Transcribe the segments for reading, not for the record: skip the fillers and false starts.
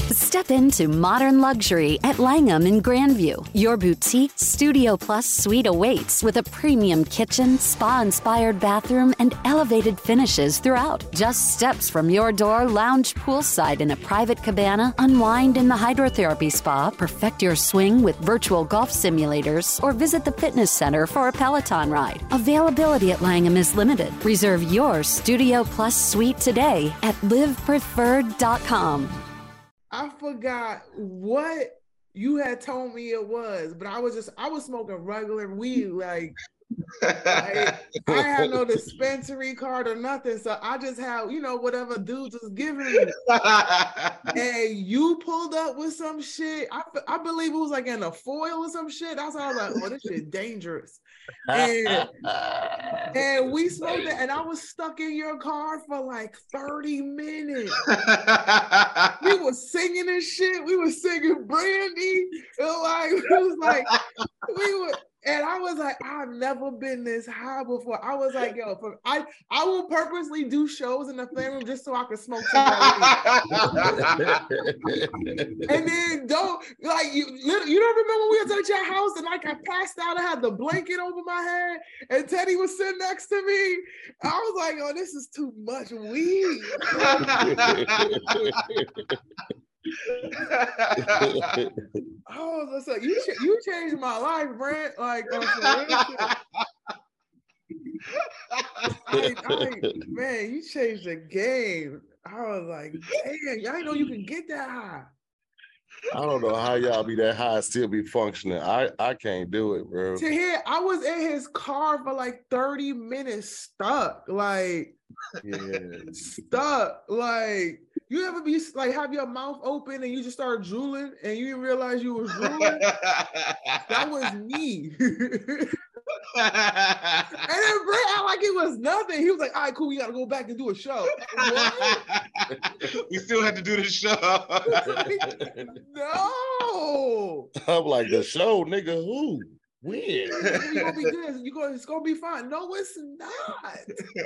Step into modern luxury at Langham in Grandview. Your boutique Studio Plus suite awaits with a premium kitchen, spa-inspired bathroom, and elevated finishes throughout. Just steps from your door, lounge poolside in a private cabana, unwind in the hydrotherapy spa, perfect your swing with virtual golf simulators, or visit the fitness center for a Peloton ride. Availability at Langham is limited. Reserve your Studio Plus suite today at livepreferred.com. I forgot what you had told me it was, but I was smoking regular weed. Like I had no dispensary card or nothing. So I just had, whatever dudes was giving me. And you pulled up with some shit. I believe it was like in a foil or some shit. That's how I was like, oh, this shit dangerous. And we smoked it, and I was stuck in your car for like 30 minutes. We were singing and shit. We were singing Brandy. And I was like, I've never been this high before. I was like, yo, I will purposely do shows in the family room just so I could smoke some weed. And then you don't remember we was at your house and like I passed out, I had the blanket over my head and Teddy was sitting next to me. I was like, oh, this is too much weed. Oh, so you changed my life, Brent. Like, man, you changed the game. I was like, damn, y'all know you can get that high. I don't know how y'all be that high and still be functioning. I can't do it, bro. To hear, I was in his car for like 30 minutes stuck. Like, stuck. Like, you ever be like have your mouth open and you just start drooling and you didn't realize you was drooling? That was me. And then Brett act like it was nothing. He was like, all right, cool, we gotta go back and do a show. We still had to do the show. No. I'm like, the show, nigga, who? When? You're gonna be good. It's gonna be fine. No, it's not.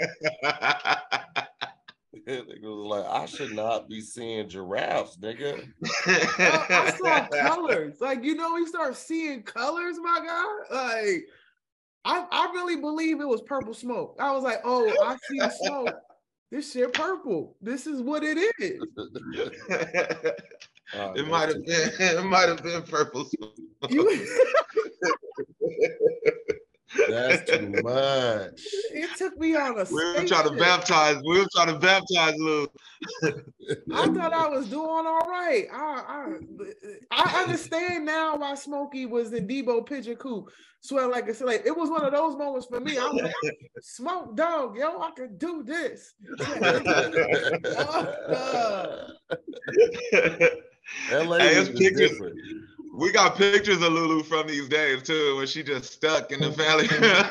Nigga was like, I should not be seeing giraffes, nigga. I saw colors. Like, you start seeing colors, my guy. Like, I really believe it was purple smoke. I was like, oh, I see the smoke. This shit purple. This is what it is. It might have been purple smoke. That's too much. It took me on a We were trying to baptize Lou. I thought I was doing all right. I understand now why Smokey was in Debo Pigeon Coop. Sweating like a slave. It was one of those moments for me. I was like, smoke dog, yo, I could do this. LA hey, is different. We got pictures of Lulu from these days too, when she just stuck in the family.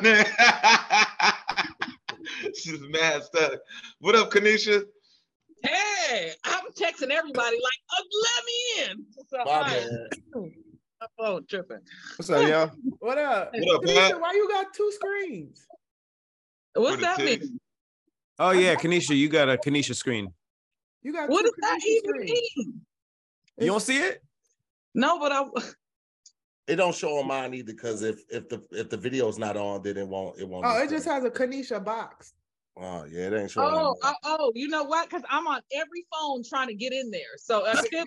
She's mad stuck. What up, Kanisha? Hey, I'm texting everybody like, let me in. So, my phone tripping. What's up, y'all? What up? What up, Kanisha, why you got two screens? What's that mean? Oh yeah, Kanisha, you got a Kanisha screen. You got what two does that even mean? You don't see it? No, but it don't show on mine either because if the video's not on, then it won't. Oh, it just has a Kanisha box. Oh yeah, it ain't showing. You know what? Because I'm on every phone trying to get in there. So I still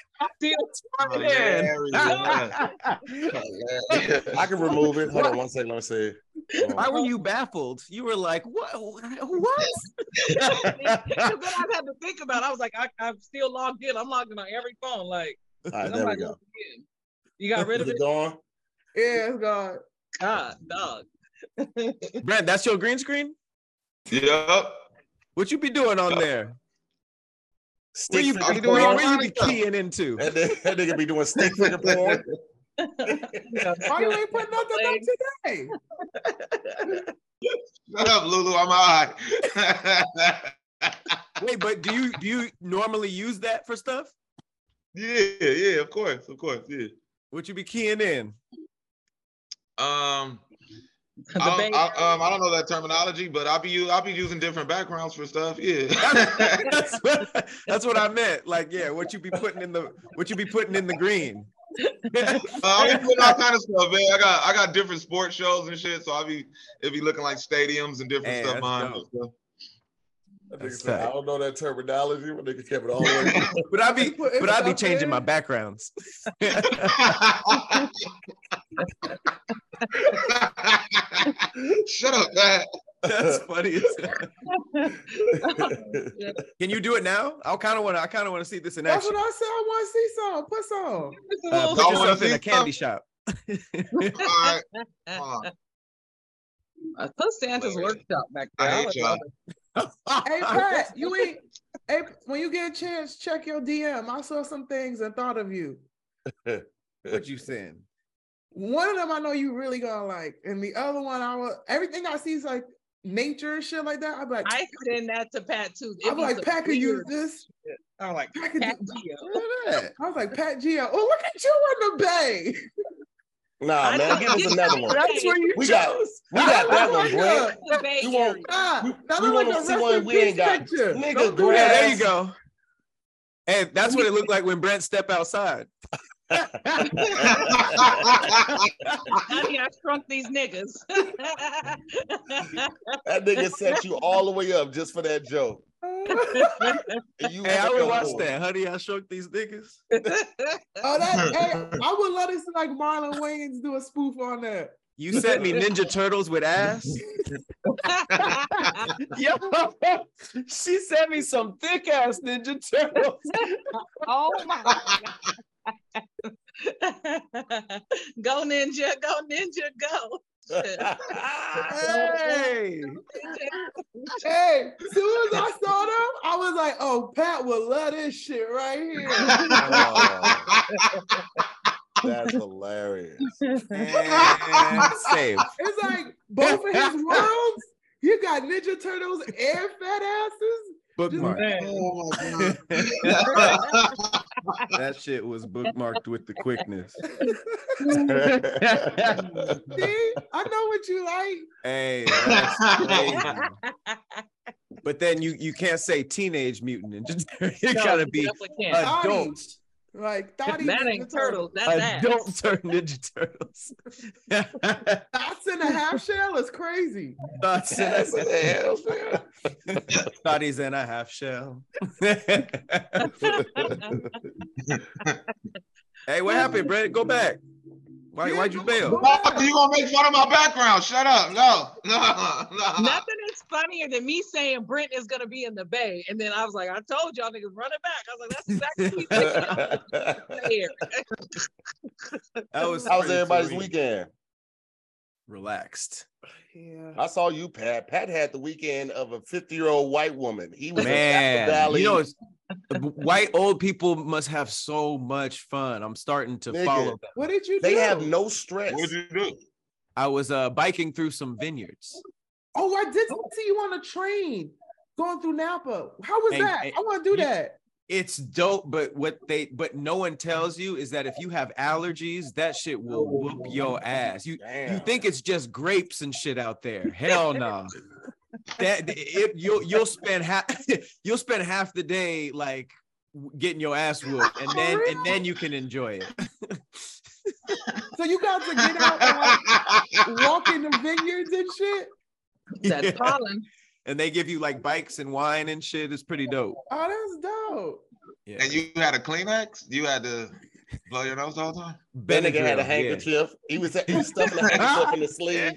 I can remove it. Hold on one second. Let me see. Why were you baffled? You were like, what? Because then I had to think about it. I was like, I'm still logged in. I'm logged in on every phone. Like, all right, there we go. You got rid of it? Gone? Yeah, it's gone. God, dog. Brent, that's your green screen? Yep. What you be doing on there? Where you be keying into? That nigga be doing stick figure porn. Why you ain't put nothing up today? Shut up, Lulu. I'm high. Wait, but do you normally use that for stuff? Yeah, of course, yeah. What you be keying in? I don't know that terminology, but I'll be using different backgrounds for stuff. Yeah, that's what I meant. Like, yeah, what you be putting in the green. I be putting all kind of stuff, man. I got different sports shows and shit, so it be looking like stadiums and different stuff behind it. I don't know that terminology, but niggas kept it all the way. but I be changing my backgrounds. Shut up, man. That's funny. Can you do it now? I kind of want to see this in action. That's what I said. I want to see some. Put some. Put yourself in a candy shop. All right. Put Santa's workshop back there. I hate y'all. Hey Pat, when you get a chance, check your DM. I saw some things and thought of you. What you saying? One of them I know you really gonna like, and the other one everything I see is like nature and shit like that. I'm like, I send that to Pat too. I'm like, Pat could use this. I'm like, Pat Gio. I was like, Pat Gio. Oh, look at you in the bay. Nah, man, give us another one. That's where you we got that one, Brent. We We want to see one we ain't got. Nigga, yeah, there you go. And that's what it looked like when Brent stepped outside. Honey, I shrunk these niggas. That nigga set you all the way up just for that joke. Hey, I would watch that. Honey, I shrunk these niggas. Hey, I would let us like Marlon Wayans do a spoof on that. You sent me Ninja Turtles with ass. Yo, she sent me some thick ass Ninja Turtles. Oh my God. Go ninja, go. Hey, as soon as I saw them, I was like, oh, Pat will love this shit right here. That's hilarious. Save. It's like both of his worlds. You got Ninja Turtles and fat asses. Bookmark. Oh my God. That shit was bookmarked with the quickness. See, I know what you like. Hey, that's crazy. But then you can't say Teenage Mutant Ninja Turtles. You gotta be adults. Like that ain't turtles. That's adult Ninja Turtles. Thoughts in a half shell is crazy. Thoughts in a half shell. Thoughties in a half shell. Hey, what happened, Brett? Go back. Why'd you bail? You gonna make fun of my background? Shut up! No. Nothing is funnier than me saying Brent is gonna be in the Bay, and then I was like, I told y'all niggas run it back. I was like, that's exactly what How was everybody's weekend? Relaxed. Yeah. I saw you, Pat. Pat had the weekend of a 50-year-old white woman. He was in Valley. You know, white old people must have so much fun. I'm starting to follow them. What did you do? They have no stress. What did you do? I was biking through some vineyards. Oh, I did see you on a train going through Napa. How was that? I want to do that. It's dope, but but no one tells you is that if you have allergies, that shit will whoop your ass. You think it's just grapes and shit out there? Hell no. You'll spend half the day like getting your ass whooped, and then you can enjoy it. So you got to get out and like walk in the vineyards and shit. That's pollen. And they give you like bikes and wine and shit. It's pretty dope. Oh, that's dope. Yeah. And you had a Kleenex? You had to blow your nose all the time? Bennigan had a handkerchief. Yeah. He was stuffing a handkerchief in his sleeve.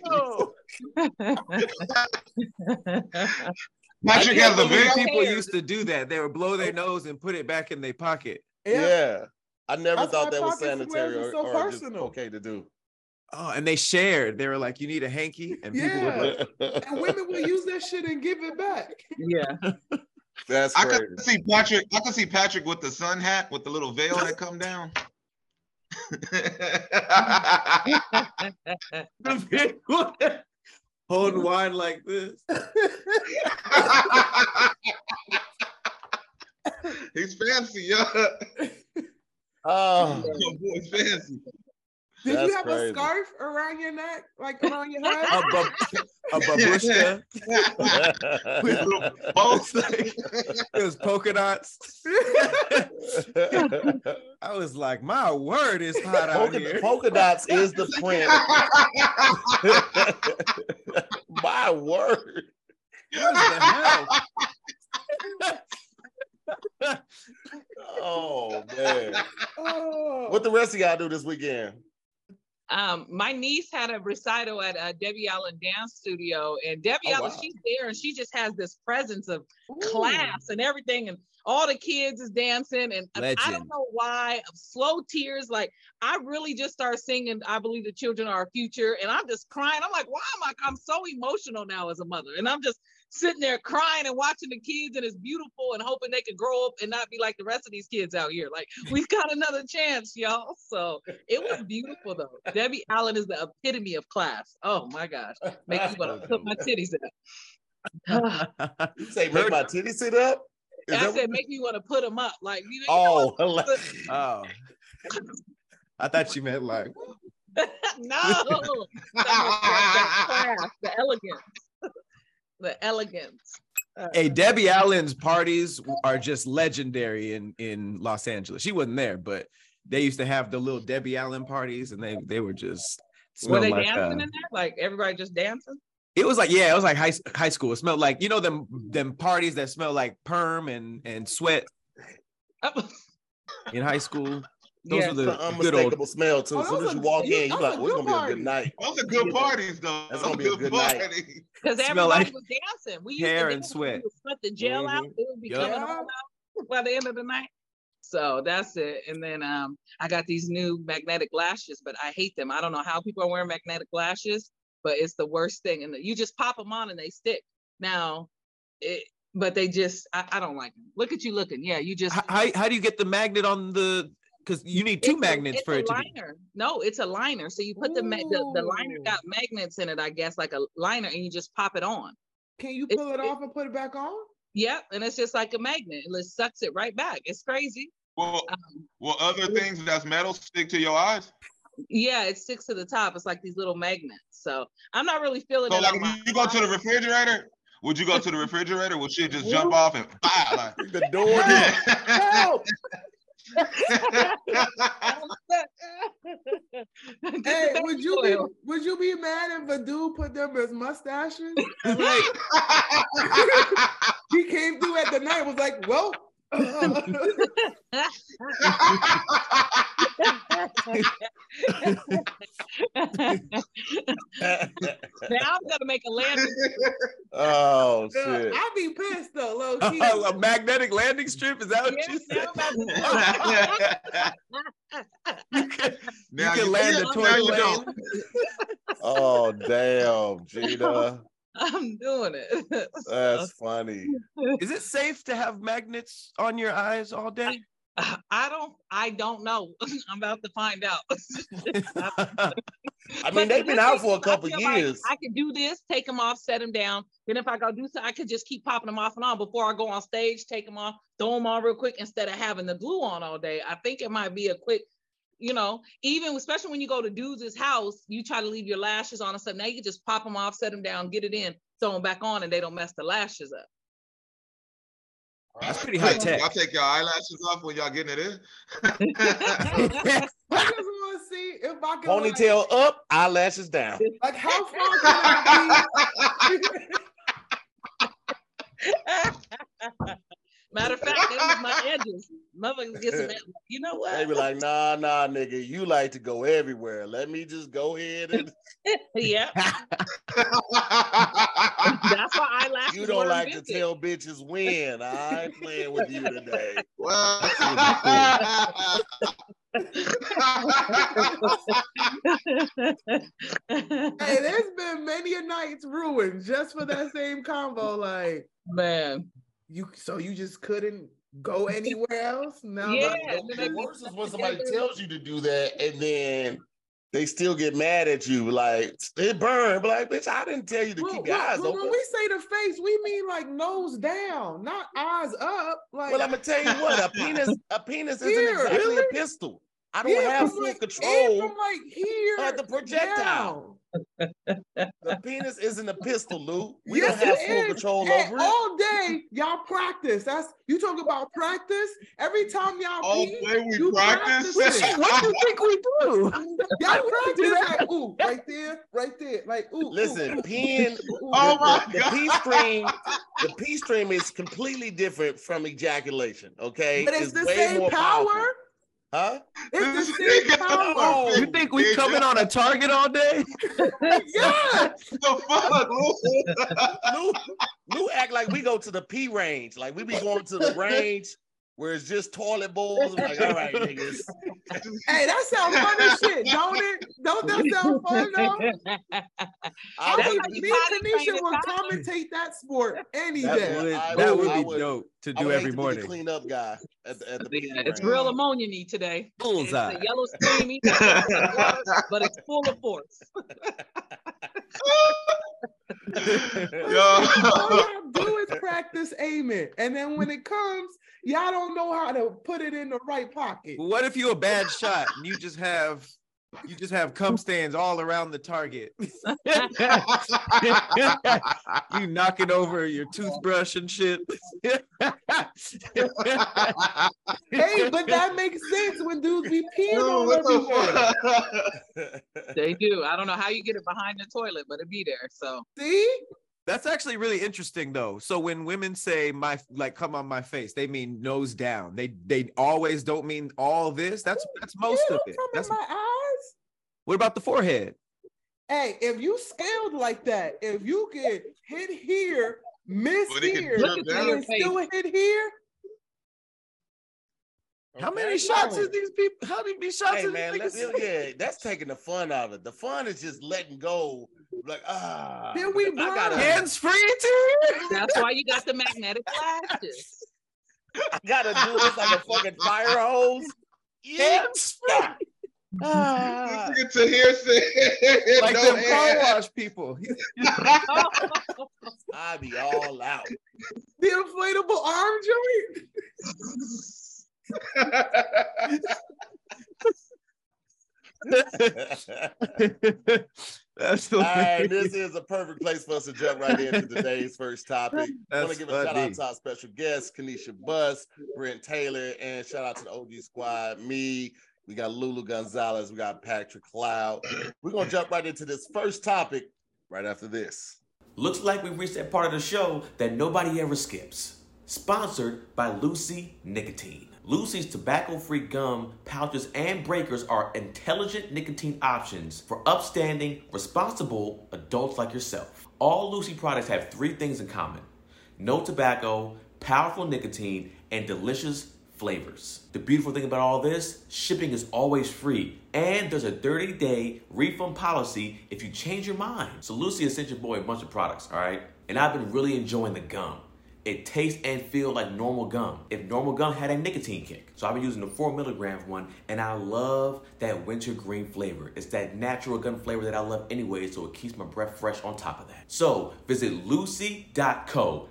Patrick has a big people used to do that. They would blow their nose and put it back in their pocket. Yeah. I never thought that was sanitary or just okay to do. Oh, and they shared. They were like, "You need a hanky," and people would like, and women will use that shit and give it back. Yeah, that's crazy. I could see Patrick with the sun hat with the little veil that come down. Holding wine like this. He's fancy, yeah. Oh, boy's fancy. Did That's you have crazy. a scarf around your neck, like around your head? A babushka. It was polka dots. I was like, my word, it's hot out here. Polka dots is the print. My word. What the hell? Oh man. Oh. What the rest of y'all do this weekend? My niece had a recital at Debbie Allen Dance Studio, and Debbie Allen, wow. she's there, and she just has this presence of Ooh. class and everything, and all the kids is dancing, and I Legend. don't know why. Slow tears, like I really just started singing "I Believe the Children Are Our Future," and I'm just crying. I'm like, why am I'm so emotional now as a mother, and I'm just sitting there crying and watching the kids, and it's beautiful, and hoping they can grow up and not be like the rest of these kids out here. Like, we've got another chance, y'all. So it was beautiful though. Debbie Allen is the epitome of class. Oh my gosh, make me want to put my titties up. You say make my titties sit up? I said make me want to put them up. Like, you know, Oh, Oh. I thought you meant like no, that class, the elegance. The elegance. Hey, Debbie Allen's parties are just legendary in Los Angeles. She wasn't there, but they used to have the little Debbie Allen parties, and they were just Were they like, dancing in there? Like everybody just dancing? It was like, yeah, it was like high school. It smelled like, you know, them parties that smell like perm and sweat in high school. Those were the unmistakable smell too. As soon as you walk in, you're like, oh, it's gonna be a good night. Those are good parties, though. That's gonna be a good night. Because everybody like was dancing. We used hair to and dance. sweat. We would sweat the gel out. It would be coming all out by the end of the night. So that's it. And then I got these new magnetic lashes, but I hate them. I don't know how people are wearing magnetic lashes, but it's the worst thing. And you just pop them on and they stick. Now, but they just, I don't like them. Look at you looking. Yeah, you just. How do you get the magnet on the? Because you need two magnets for it to be. No, it's a liner. So you put the liner got magnets in it, I guess, like a liner, and you just pop it on. Can you pull it off and put it back on? Yep, and it's just like a magnet. It sucks it right back. It's crazy. Well, other things that's metal stick to your eyes? Yeah, it sticks to the top. It's like these little magnets. So I'm not really feeling it. So like when you go to the refrigerator, would you go to the refrigerator? Would she just jump off and like the door? Help! Hey, would you be mad if a dude put them as mustaches? Like he came through at the night, was like, well. Now I'm gonna make a landing. Oh shit! I'd be pissed though, low key. A magnetic landing strip? Is that what you said? You can land the toy plane. Oh damn, Gina. I'm doing it. That's funny. Is it safe to have magnets on your eyes all day? I don't know. I'm about to find out. I mean, they've been out for a couple years. Like I could do this, take them off, set them down. Then if I go do so, I could just keep popping them off and on before I go on stage, take them off, throw them on real quick instead of having the glue on all day. I think it might be a quick, even especially when you go to dudes' house, you try to leave your lashes on and stuff. Now you can just pop them off, set them down, get it in, throw them back on, and they don't mess the lashes up. That's pretty high tech. Y'all take your eyelashes off when y'all getting it in? I just want to see if I can ponytail up, eyelashes down. Like how far can I be? Matter of fact, that was my edges. Motherfuckers get some. You know what? They be like, nah, nigga, you like to go everywhere. Let me just go ahead and. Yeah. That's why eyelashes. You don't like to tell bitches when. I ain't playing with you today. Hey, there's been many a nights ruined just for that same combo. Like, man, you just couldn't go anywhere else. No, yeah. The worst is when somebody tells you to do that and then they still get mad at you, like it burned. But like, bitch, I didn't tell you to keep your eyes open. When we say the face, we mean like nose down, not eyes up. Like, well, I'm gonna tell you what, a penis isn't exactly a pistol. I don't have full control from like here of the projectile. The penis isn't a pistol, Lou. We don't have full control over it. All day, y'all practice. You talk about practice. Every time y'all all pee, day we you practice. What do you think we do? Y'all practice like, ooh, right there, like, ooh. Listen, ooh, peeing. Oh my the pee stream. The pee stream is completely different from ejaculation. Okay, But it's the way same more power. powerful. Huh? It's the same power. Oh, You think we coming on a target all day? Yeah. The fuck, Lou act like we go to the pee range. Like we be going to the range where it's just toilet bowls. I'm like, all right, niggas. Hey, that sounds fun as shit, don't it? Don't that sound fun though? I think me and Kanisha will commentate that sport any day. That would be dope to do every morning. The cleanup guy at the It's real ammonia-y today. Bullseye. It's a yellow streamy, but it's full of force. All y'all do is practice aiming, and then when it comes, y'all don't know how to put it in the right pocket. What if you a bad shot and you just have cum stands all around the target? You knocking over your toothbrush and shit. Hey, but that makes sense when dudes be peeing on everywhere. They do. I don't know how you get it behind the toilet, but it be there. So See? That's actually really interesting though. So when women say come on my face, they mean nose down. They always don't mean all this. That's most of it. That's my eyes. What about the forehead? Hey, if you scaled like that, if you get hit here, miss here, and still hit here. How many shots is these people? How many shots hey, is man, these yeah, that's taking the fun out of it. The fun is just letting go. Like, then we got hands free too. That's why you got the magnetic lashes. I gotta do this like a fucking fire hose. Hands free. Get to hear like them car wash people. I be all out. The inflatable arm joint. All right, this is a perfect place for us to jump right into today's first topic. I want to give a shout out to our special guests, Kanisha Buss, Brent Taylor, and shout out to the OG squad, me. We got Lulu Gonzalez, we got Patrick Cloud. We're gonna jump right into this first topic right after this. Looks like we've reached that part of the show that nobody ever skips. Sponsored by Lucy Nicotine. Lucy's tobacco-free gum, pouches, and breakers are intelligent nicotine options for upstanding, responsible adults like yourself. All Lucy products have three things in common: no tobacco, powerful nicotine, and delicious flavors. The beautiful thing about all this, shipping is always free, and there's a 30-day refund policy if you change your mind. So Lucy has sent your boy a bunch of products, all right? And I've been really enjoying the gum. It tastes and feels like normal gum, if normal gum had a nicotine kick. So I've been using the 4 milligram one, and I love that wintergreen flavor. It's that natural gum flavor that I love anyway, so it keeps my breath fresh on top of that. So visit lucy.co,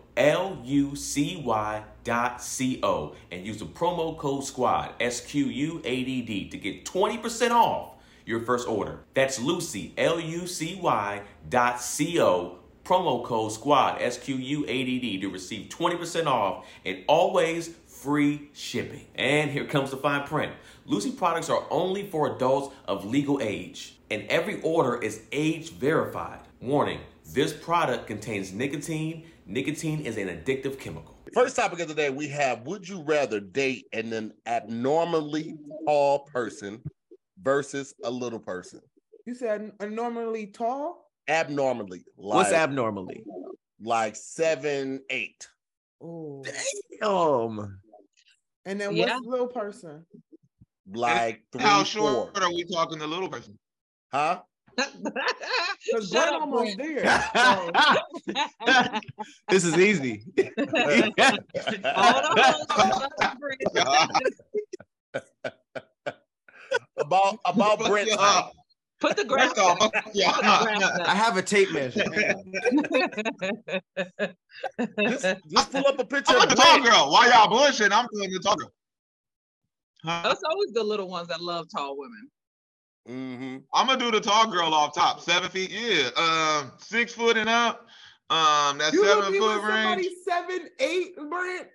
lucy.co, and use the promo code SQUAD, SQUADD, to get 20% off your first order. That's Lucy, lucy.co, promo code SQUAD, SQUADD, to receive 20% off and always free shipping. And here comes the fine print. Lucy products are only for adults of legal age, and every order is age verified. Warning, this product contains nicotine. Nicotine is an addictive chemical. First topic of the day, we have, would you rather date an abnormally tall person versus a little person? You said abnormally tall? Abnormally. What's abnormally? Like 7'8". Oh, damn. And then what's little person? Like 3, How 4. short are we talking the little person? Huh? Because Brent almost there. This is easy. about Brent's height. Put the graph. I have a tape measure. Just pull up a picture I'm of the tall Brent. girl. Why y'all bullshitting? I'm doing the tall girl. That's always the little ones that love tall women. Mm-hmm. I'm gonna do the tall girl off top, 7 feet. Yeah, 6 foot and up. That you 7 foot range. 7'8", Brent.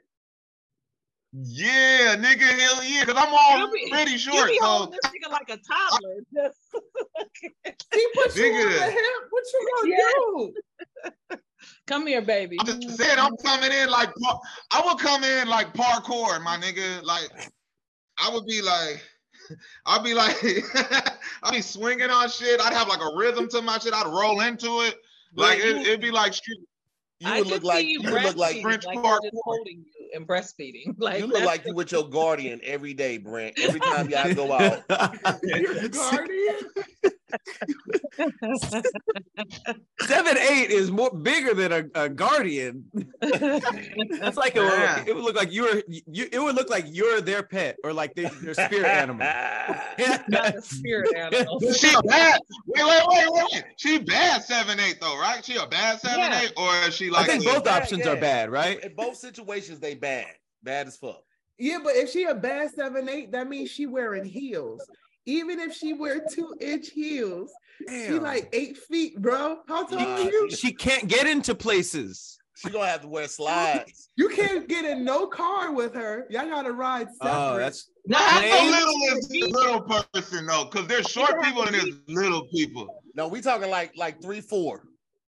Yeah, nigga, hell yeah, because I'm already short. You be so this nigga like a toddler. He put you on the hip. What you gonna do? Come here, baby. I'm just saying, I'm coming in like I would come in like parkour, my nigga. Like I would be like, I'd be like, I'd be swinging on shit. I'd have like a rhythm to my shit. I'd roll into it. Like it'd be like street. You would look like French like parkour. holding you and breastfeeding. Like you look like you with your guardian every day, Brent. Every time y'all go out. Your guardian? 7'8" is more bigger than a guardian. That's like it would look like it would look like you're their pet or like their spirit animal. Not a spirit animal. She bad. Wait. She bad 7'8" though, right? She a bad 7'8" or is she like? I think both options are bad, right? In both situations, they bad as fuck. Yeah, but if she a bad 7'8", that means she wearing heels. Even if she wear 2-inch heels, she like 8 feet, bro. How tall are you? She can't get into places. She gonna have to wear slides. You can't get in no car with her. Y'all gotta ride separate. Oh, that's how little is the little person though? Because there's short people and there's little people. No, we talking like 3'4". 3'4".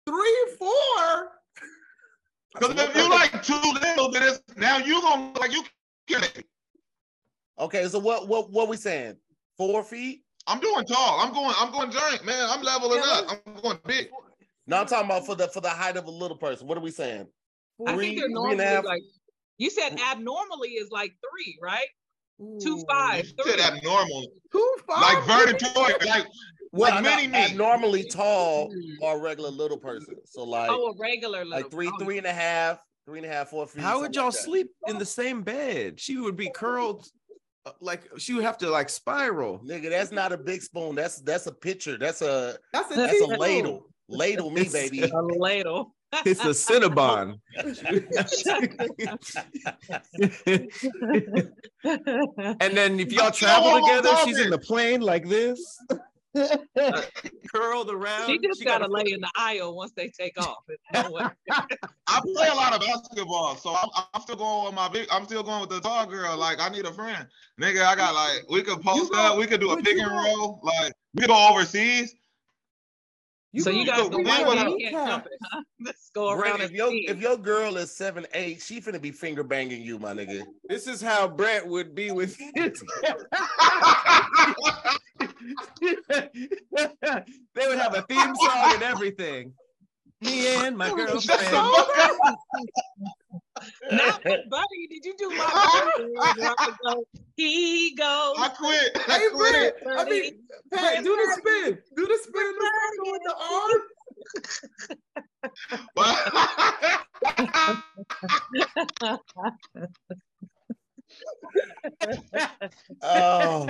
Because if you like too little, then it's now you gonna look like you can't. Okay, so what we saying? 4 feet? I'm doing tall. I'm going giant, man. I'm leveling up. I'm going big. No, I'm talking about for the height of a little person. What are we saying? I think they're normally like, you said abnormally is like 3, right? 2'5". You said abnormal. 2'5". Like vertical, like mini me. Abnormally tall or a regular little person. So like a regular little like 3.5, 4 feet. How would y'all sleep in the same bed? She would be curled. Like she would have to like spiral. Nigga, that's not a big spoon. That's a pitcher. That's a ladle. Ladle me, baby. A ladle. It's a Cinnabon. And then if y'all travel together, she's in the plane like this. Curled around. She just gotta lay in the aisle once they take off. I play a lot of basketball, so I'm still going with I'm still going with the tall girl. Like I need a friend, nigga. I got like we could post up, we could do a pick and roll. Like we could go overseas. So you guys go can't jump it, huh? Let's go around. If your girl is 7'8", she finna be finger banging you, my nigga. This is how Brent would be with his. They would have a theme song and everything. Me and my girlfriend. Not buddy, did you do my He goes. I quit. Hey, Brent. I mean, Pat, do the spin. Do the spin with the arm. Oh.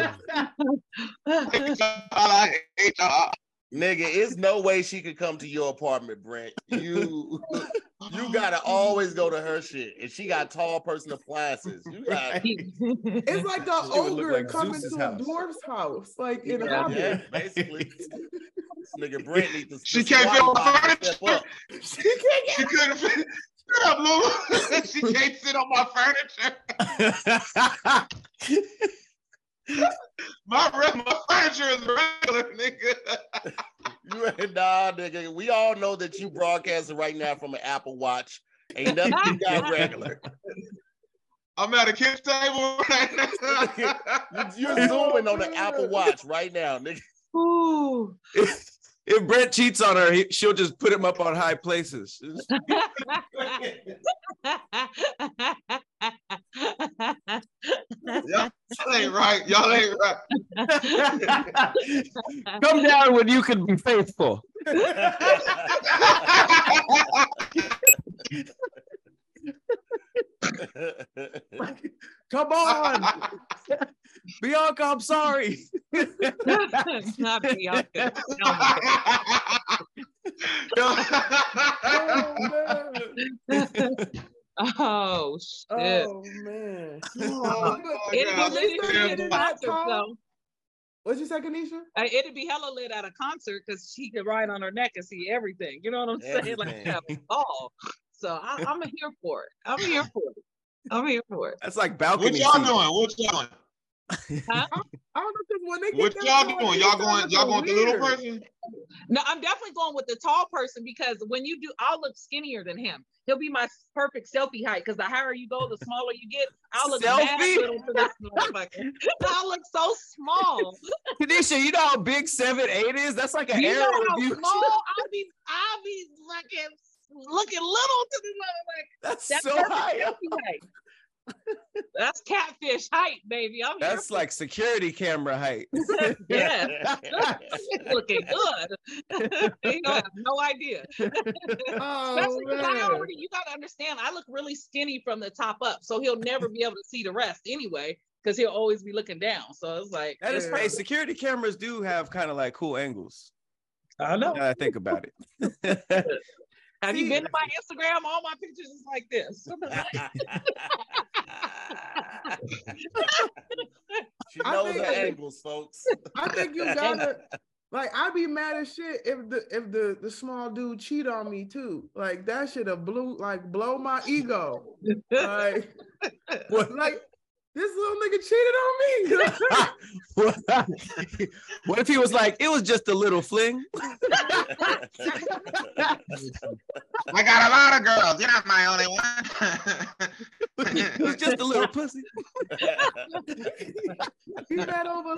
Nigga, it's no way she could come to your apartment, Brent. You gotta always go to her shit. And she got tall person appliances. It's like an ogre like coming to a dwarf's house. Like in a hobby. Yeah, basically. This nigga Brent needs to She can't fit on furniture. She couldn't fit. Shut up, Lulu. She can't sit on my furniture. My furniture is regular, nigga. Nah, nigga. We all know that you broadcasting right now from an Apple Watch. Ain't nothing you got regular. I'm at a kitchen table right now. You're zooming on the Apple Watch right now, nigga. Ooh. If Brent cheats on her, she'll just put him up on high places. Y'all ain't right. Y'all ain't right. Come down when you can be faithful. Come on. Bianca, I'm sorry. Not Bianca. Oh shit! Oh man. What'd you say, Kanisha? It'd be hella lit at a concert because she could ride on her neck and see everything. You know what I'm saying? Like, all. So I'm here for it. I'm here for it. That's like balcony. What y'all doing? What y'all doing? Huh? I don't know if when they what y'all doing? Y'all going the little person? No, I'm definitely going with the tall person because when you do, I'll look skinnier than him. He'll be my perfect selfie height because the higher you go, the smaller you get. I'll look mad little to this motherfucker. I'll look so small. Kanisha, you know how big 7'8" is? That's like an arrow. You know how small I'll be looking little to the motherfucker. That's so high. That's catfish height, baby. That's like security camera height. Yeah. Looking good. You don't have no idea. Especially because you gotta understand, I look really skinny from the top up, so he'll never be able to see the rest anyway, because he'll always be looking down. So it's like that is hey, security cameras do have kind of like cool angles. I know. Now I think about it. Have you been to my Instagram? All my pictures is like this. She knows the angles, folks. I think you gotta like. I'd be mad as shit if the small dude cheat on me too. Like that should have blow my ego. Like this little nigga cheated on me. What if he was like, it was just a little fling? I got a lot of girls. You're not my only one. It was just a little pussy. You that over?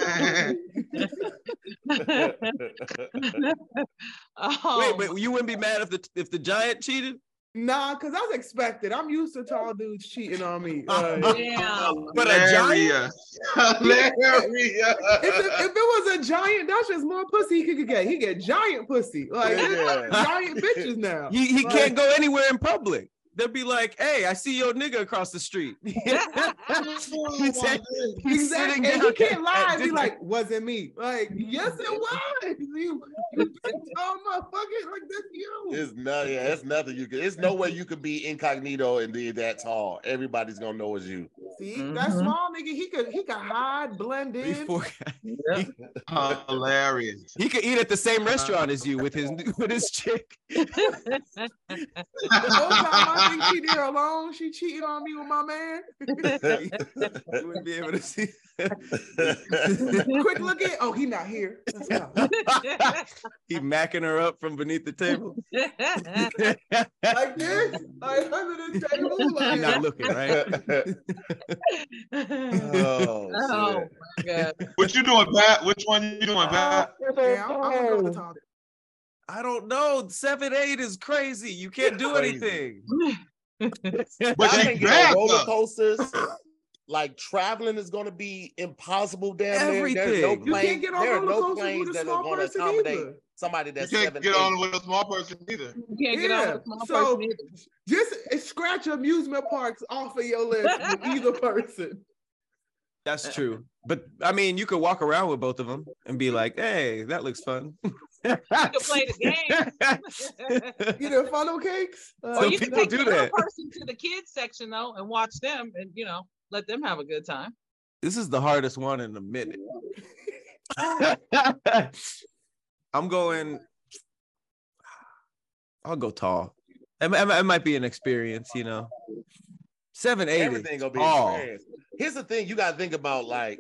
Wait, but you wouldn't be mad if the giant cheated? Nah, because I was expected. I'm used to tall dudes cheating on me. Yeah. But a giant? If it was a giant, that's just more pussy he could get. He get giant pussy. Like, giant bitches now. He can't go anywhere in public. They'll be like, hey, I see your nigga across the street. He's sitting down. He can't lie and be like, wasn't me. Like, yes, it was. You tall motherfucker, like, that's you. It's nothing you can. It's no way you could be incognito and be that tall. Everybody's gonna know it's you. See, that small nigga, he could hide, blend in. Hilarious. He could eat at the same restaurant as you with his chick. The whole time I think she there alone, she cheating on me with my man. You wouldn't be able to see. Quick look at, he not here. He macking her up from beneath the table. Like this? Like under the table? Like, you're not looking, right? Oh my God. What you doing, Pat? Which one you doing, Pat? Yeah, I'm gonna go with Tom. I don't know. 7'8" is crazy. You can't do anything. But I think roller coasters, like traveling is going to be impossible down everything. There. There's no you can't get on there are roller no coasters planes with a that small are going to person accommodate either. somebody that's you can't 7'8". get on with a small person either. You can't get on with a small person either. Just scratch amusement parks off of your list with either person. That's true. But I mean, you could walk around with both of them and be like, hey, that looks fun. You can play the game. You know, funnel cakes. Or you people can take do the little that. person to the kids section though and watch them and let them have a good time. This is the hardest one in a minute. I'll go tall. It might be an experience, 7'8" Everything is gonna be tall. experience. Here's the thing: you gotta think about like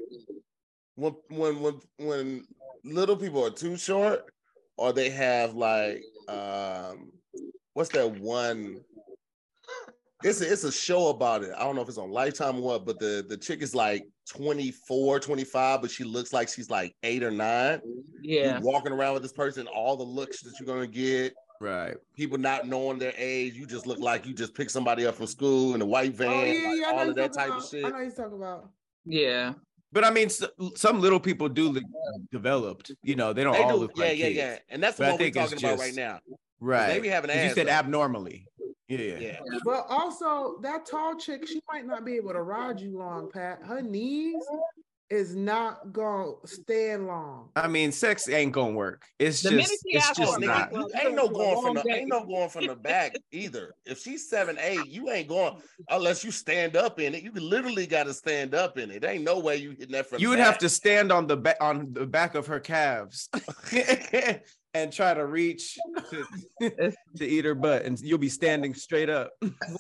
when little people are too short, or they have like what's that one? It's a show about it. I don't know if it's on Lifetime or what, but the chick is like 24, 25, but she looks like she's like 8 or 9. Yeah. You're walking around with this person, all the looks that you're gonna get. Right. People not knowing their age, you just look like you just picked somebody up from school in a white van, all of that type of shit. I know you're talking about. Yeah. But I mean, some little people do look developed. They don't all look like kids. Yeah. And that's what we're talking about right now. Right. They be having ass. You said abnormally. Yeah. But also, that tall chick, she might not be able to ride you long, Pat. Her knees is not gonna stand long. I mean, sex ain't gonna work. It's The minute just, she it's asks just for a not. back rub, Ain't no going from day. ain't no going from the back either. If she's 7'8", you ain't going unless you stand up in it. You literally got to stand up in it. There ain't no way you hitting that from. You the would back. have to stand on the back of her calves and try to reach to eat her butt, and you'll be standing straight up.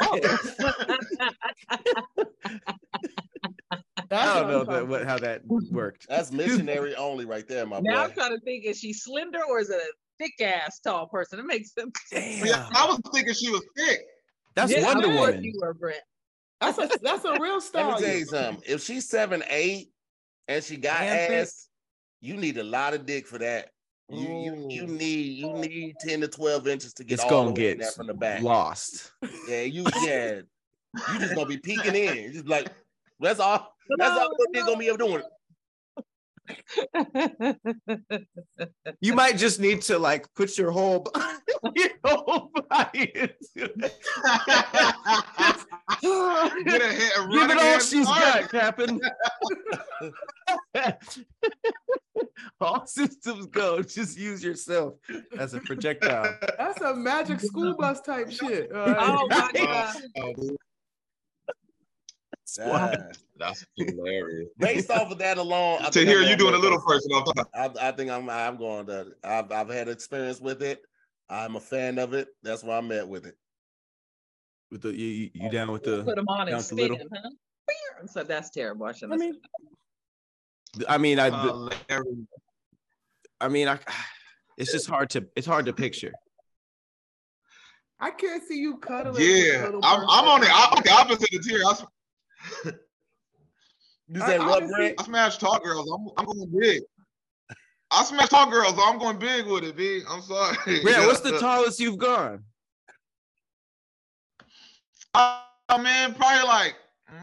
I don't know how that worked. That's missionary only right there, my boy. Now I'm trying to think, is she slender or is it a thick ass tall person? It makes sense. Damn. Yeah, I was thinking she was thick. That's Yeah, Wonder of course Woman. you were, Brent. That's a real Let star. me tell you something. If she's 7'8" and she got ass, you need a lot of dick for that. You need 10 to 12 inches to get It's all gonna the way in get there from the back. lost. Yeah, you just gonna be peeking in. Just like that's all the dick gonna be able doing. You might just need to like put your whole body into it. Give it all she's got, Captain. All systems go. Just use yourself as a projectile. That's a Magic School Bus type shit. Oh my God. That's hilarious. Based off of that alone, To hear you doing a little person, I think I'm going to. I've had experience with it. I'm a fan of it. That's why I'm at with it. With the you down with the Put them on and down to spin, little? huh? So that's terrible. I shouldn't have said I mean, it's just hard to picture. I can't see you cuddling. Yeah, I'm on the opposite of Tier. You say what, Brent? I smash tall girls. I'm going big. I smash tall girls. I'm going big with it, B. I'm sorry. Brent, what's the tallest you've gone? Man, probably like,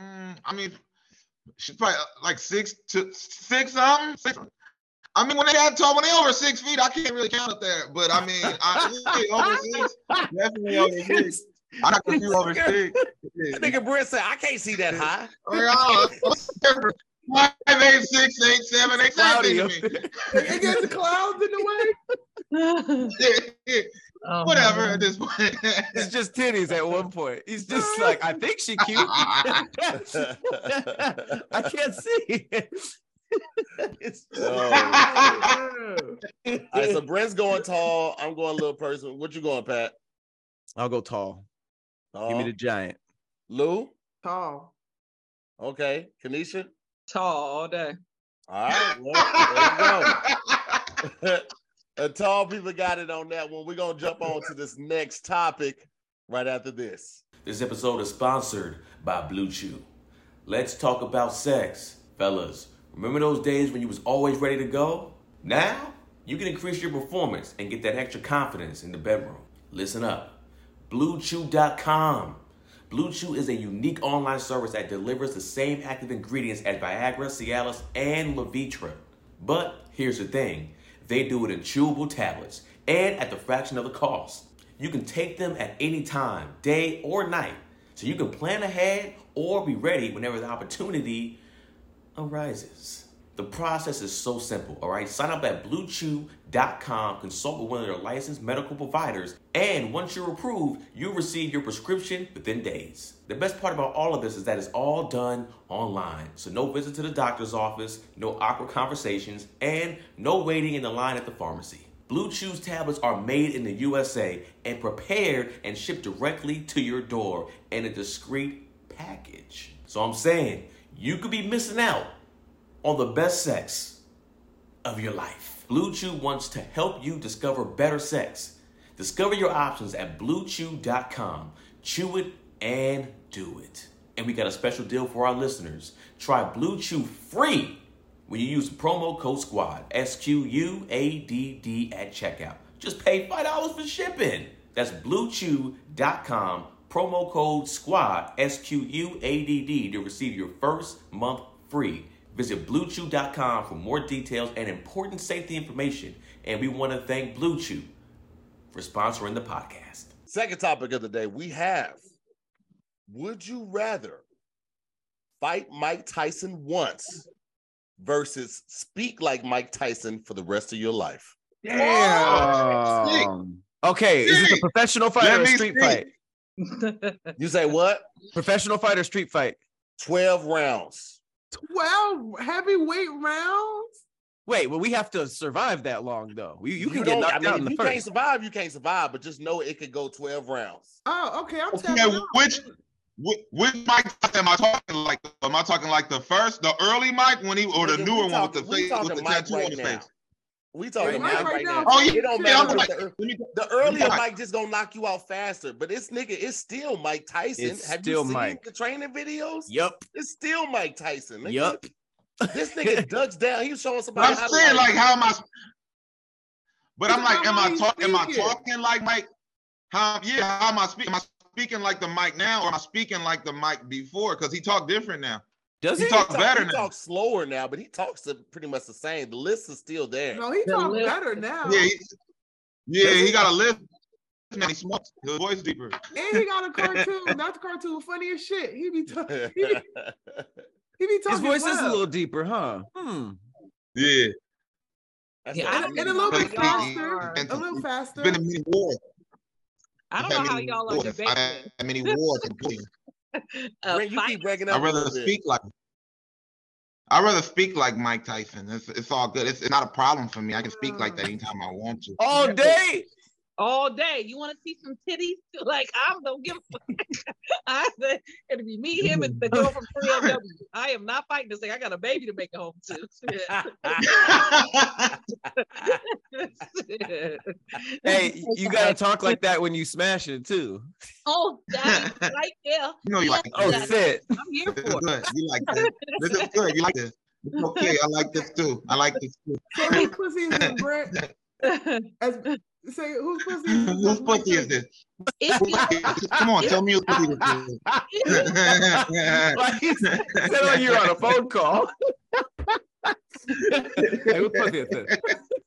she's probably like 6 something. I mean, when they over 6 feet, I can't really count it there. But I mean, over 6, definitely over 6. I got to over 6. That nigga Brent said, I can't see that high. 5, 8, 6, 8, 7, 8, 7. It gets clouds in the way. Whatever at this point. It's just titties at one point. He's just like, I think she cute. I can't see. All right, so Brent's going tall. I'm going little person. What you going, Pat? I'll go tall. Give me the giant. Lou? Tall. Okay. Kanisha? tall all day. All right. Well, there you go. Tall people got it on that one. We're going to jump on to this next topic right after this. This episode is sponsored by Blue Chew. Let's talk about sex. Fellas, remember those days when you was always ready to go? Now, you can increase your performance and get that extra confidence in the bedroom. Listen up. BlueChew.com. Blue Chew is a unique online service that delivers the same active ingredients as Viagra, Cialis, and Levitra. But here's the thing. They do it in chewable tablets and at the fraction of the cost. You can take them at any time, day or night, so you can plan ahead or be ready whenever the opportunity arises. The process is so simple, all right? Sign up at BlueChew.com, consult with one of their licensed medical providers, and once you're approved, you'll receive your prescription within days. The best part about all of this is that it's all done online. So no visit to the doctor's office, no awkward conversations, and no waiting in the line at the pharmacy. Blue Chew's tablets are made in the USA and prepared and shipped directly to your door in a discreet package. So I'm saying, you could be missing out on the best sex of your life. Blue Chew wants to help you discover better sex. Discover your options at BlueChew.com. Chew it and do it. And we got a special deal for our listeners. Try Blue Chew free when you use the promo code SQUAD, SQUADD at checkout. Just pay $5 for shipping. That's BlueChew.com, promo code SQUAD, SQUADD to receive your first month free. Visit BlueChew.com for more details and important safety information. And we want to thank Blue Chew for sponsoring the podcast. Second topic of the day, we have, would you rather fight Mike Tyson once versus speak like Mike Tyson for the rest of your life. Damn. Okay, is this a professional fight or a street fight? You say what? Professional fight or street fight? 12 rounds. 12 heavyweight rounds? Wait, well, we have to survive that long, though. You can get knocked out in the first. You can't survive, you can't survive, but just know it could go 12 rounds. Oh, okay. Which Mike am I talking like? Am I talking like the early Mike or the newer one with the face with the tattoo on the face? We talking Mike right now. Oh, it don't matter. The earlier Mike just gonna knock you out faster, but this nigga is still Mike Tyson. Have you seen the training videos? Yep. It's still Mike Tyson. Nigga. Yep. This nigga ducks down. He was showing somebody. I'm saying like how am I? But I'm like, am I talking like Mike? How am I speaking? Am I speaking like the Mike now, or am I speaking like the Mike before? Because he talk different now. Does he? Talk better now? He talks slower now, but he talks pretty much the same. The list is still there. No, he talks better now. Yeah, he got a list. Now he smokes. His voice deeper. And he got a cartoon. That's the cartoon. Funny as shit. He be talking. His voice is a little deeper, huh? Yeah. And a little bit faster. A little faster. Been a mini war. I don't know how y'all are debating. I many wars. You keep breaking up. I'd rather speak like Mike Tyson. It's all good. It's not a problem for me. I can speak like that anytime I want to. All day. All day. You want to see some titties? Like, I don't give a fuck. I said it'll be me, him, and the girl from 3LW. I am not fighting this thing. I got a baby to make it home to. Hey, you gotta talk like that when you smash it too. Oh, that's right there. You know you like shit. I'm here for it. You like this. This is good. You like this. It's okay. I like this too. So whose pussy is this, Brett? Say whose pussy is this? Whose pussy is this? Come on, tell me whose pussy this is. Sound like you're on a phone call. Hey, whose pussy is this?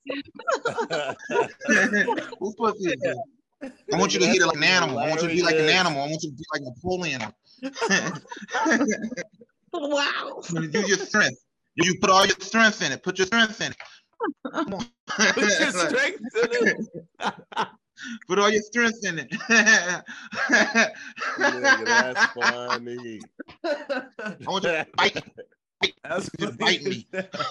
Whose pussy is this? I want you to hit it like an animal. I want you to be like an animal. I want you to be like Napoleon. Wow. Use your strength. You put all your strength in it. Put your strength in it. Come on. Put your strength in it. Put all your strength in it. That's funny. I want you to bite. Bite me.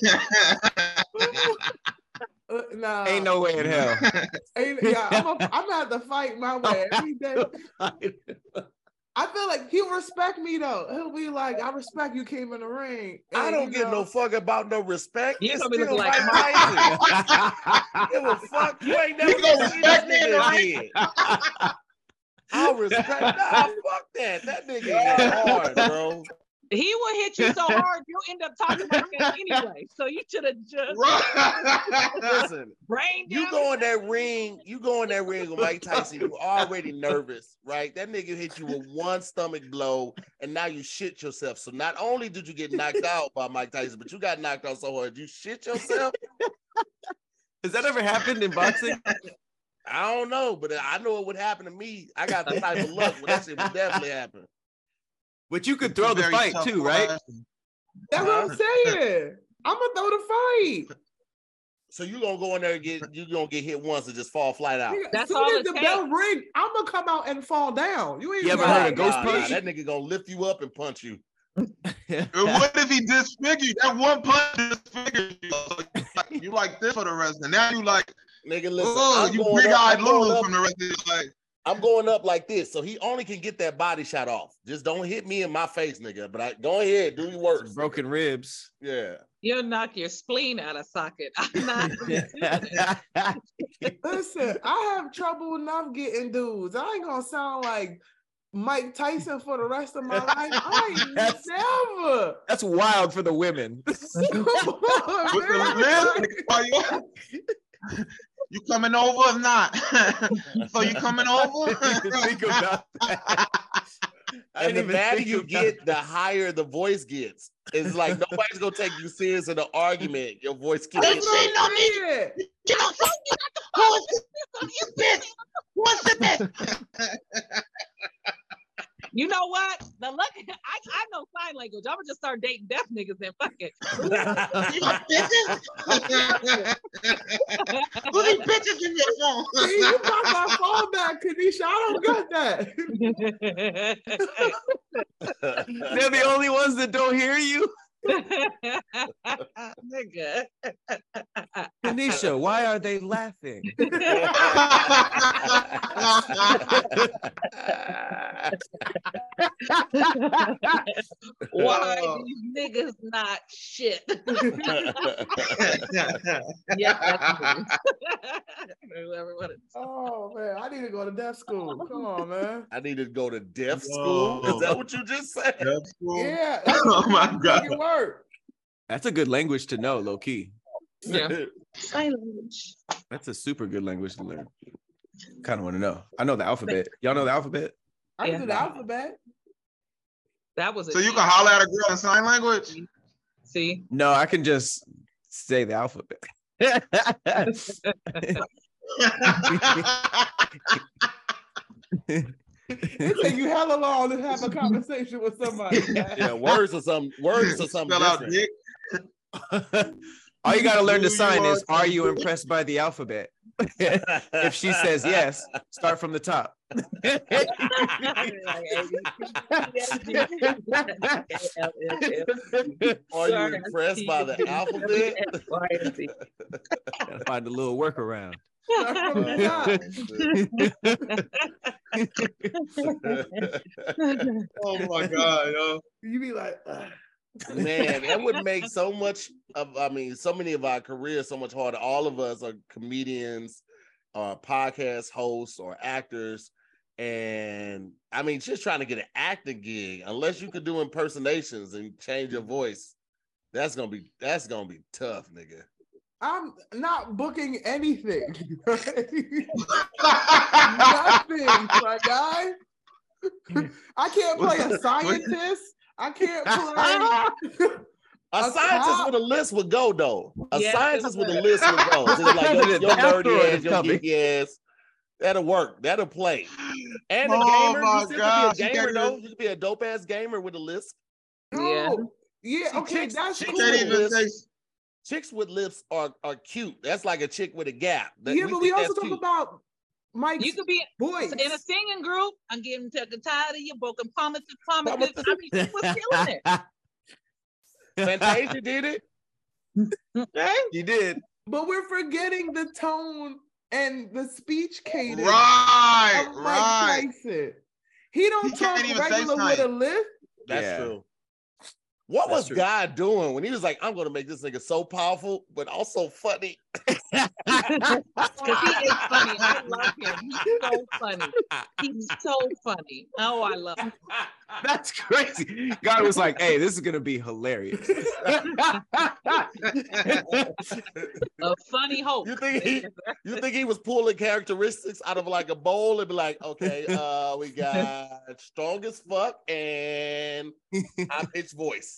Nah. Ain't no way in hell. I'm gonna have to fight my way every day. I feel like he'll respect me though. He'll be like, "I respect you came in the ring." And, I don't give no fuck about no respect. You It's gonna be still like Mike Tyson. Give a fuck. You ain't never gonna respect me again. I'll respect. Nah, fuck that. That nigga is hard, bro. He will hit you so hard you'll end up talking like that anyway. So you should have just Listen. brain down. You go in that ring with Mike Tyson, you already nervous, right? That nigga hit you with one stomach blow, and now you shit yourself. So not only did you get knocked out by Mike Tyson, but you got knocked out so hard, you shit yourself. Has that ever happened in boxing? I don't know, but I know it would happen to me. I got the type of luck where that shit would definitely happen. But you could throw the fight too, right? That's what I'm saying. I'm gonna throw the fight. So you gonna go in there and you gonna get hit once and just fall flat out. As soon as the bell ring, I'm gonna come out and fall down. You ever heard of ghost punch? That nigga gonna lift you up and punch you. What if he disfigured? That one punch disfigured you. You like this for the rest, and now you like, nigga, listen. Oh, you big-eyed Lulu from the rest of your life. I'm going up like this, so he only can get that body shot off. Just don't hit me in my face, nigga. But go ahead, do your work. Broken ribs. Yeah. You'll knock your spleen out of socket. I'm not. Listen, I have trouble enough getting dudes. I ain't gonna sound like Mike Tyson for the rest of my life. I ain't never. That's wild for the women. You coming over or not? So you coming over? Think about that. And the badder you get, the higher the voice gets. It's like nobody's gonna take you serious in an argument. Your voice keeps getting You know what? The lucky I know sign language. I'm gonna just start dating deaf niggas and fuck it. Who these bitches in your phone? See, you got my phone back, Kanisha. I don't got that. They're the only ones that don't hear you. Nigga. Kanisha, why are they laughing? Why these niggas not shit? Yeah, Oh man, I need to go to deaf school. Come on, man. I need to go to deaf school. Is that what you just said? Deaf school? Yeah. Oh my God. Word. That's a good language to know, low key. Yeah. Sign language. That's a super good language to learn. Kind of want to know. I know the alphabet. Y'all know the alphabet? I can do the alphabet. That was So you can holler at a girl in sign language? See? No, I can just say the alphabet. It take you hella long to have a conversation with somebody. Yeah, words or something Spell out different. dick. All you got to learn to sign is, are you impressed by the alphabet? If she says yes, start from the top. Are you impressed by the alphabet? Gotta find a little workaround. Oh my God, yo. You be like, Man, that would make so much of, so many of our careers so much harder. All of us are comedians, or podcast hosts, or actors. And just trying to get an acting gig, unless you could do impersonations and change your voice, that's gonna be tough, nigga. I'm not booking anything. Nothing, my guy. I can't play a scientist. I can't play a scientist with a list would go though. A scientist with a list would go. So like your nerdy ass, your geeky ass. That'll work. That'll play. And a gamer. You still could be a gamer though. You could be a dope ass gamer with a list. No. Yeah. Okay, that's cool. Chicks with lips are cute. That's like a chick with a gap. But we also talk about Mike's you could be voice in a singing group. I'm getting tired of your broken promises. She was killing it. Fantasia did it. Okay? You did. But we're forgetting the tone and the speech cadence. Right. Tyson. He don't talk regular with a lift. That's true. What was God doing when he was like, I'm going to make this nigga so powerful, but also funny? Because he is funny. I love him. He's so funny. He's so funny. Oh, I love him. That's crazy. God was like, hey, this is going to be hilarious. A funny hope. You think he was pulling characteristics out of like a bowl and be like, okay, we got strong as fuck and high pitched voice.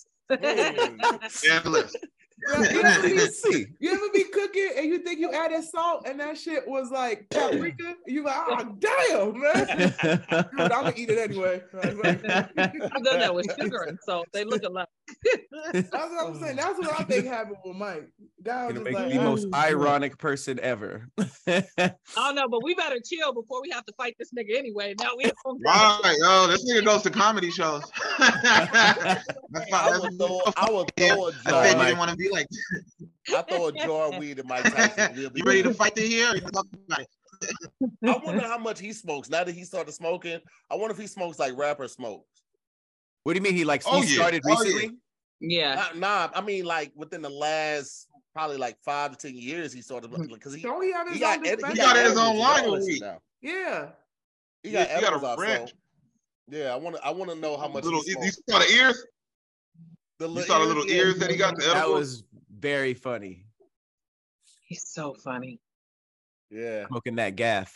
You ever be cooking and you think you added salt and that shit was like paprika? You like, oh damn, man. I'm gonna eat it anyway. I've done that with sugar and salt. They look alike. That's what I'm saying. That's what I think happened with Mike. God was make like, the most ironic person ever. I don't know, but we better chill before we have to fight this nigga anyway. Now we right, yo, this nigga goes to comedy shows. I would throw a jar. I didn't want to be like. I throw a jar of weed in Mike Tyson. You ready to fight here? I wonder how much he smokes now that he started smoking. I wonder if he smokes like rapper smokes. What do you mean he started recently? Yeah. Nah, I mean like within the last probably like 5 to 10 years he started because he got his own line of weed now. Yeah. He got a branch. So, yeah, I want to know how much. You saw the ears? You saw the little ears that he got. That was very funny. He's so funny. Yeah, smoking that gaff.